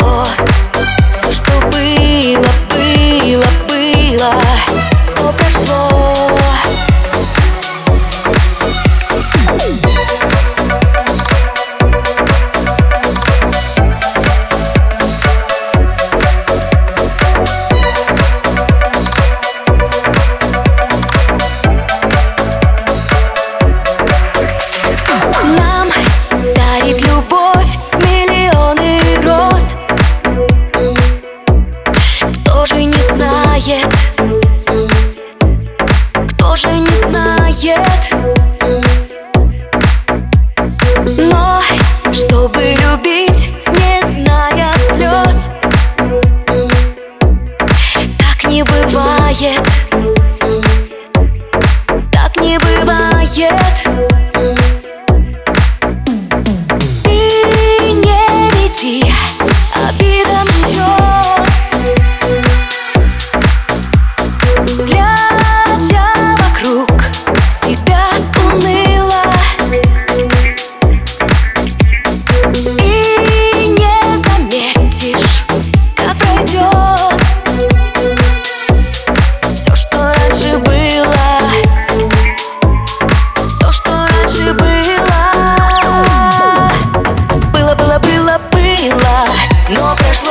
Все, что было, было, было, то прошло. Нам дарит любовь миллионы роз. Кто же не знает? Кто же не знает? Но чтобы любить, не зная слез, так не бывает. Так не бывает. Обидам счет, глядя вокруг себя уныло, и не заметишь, как пройдет все, что раньше было, все, что раньше было. Было, было, было, было, но прошло.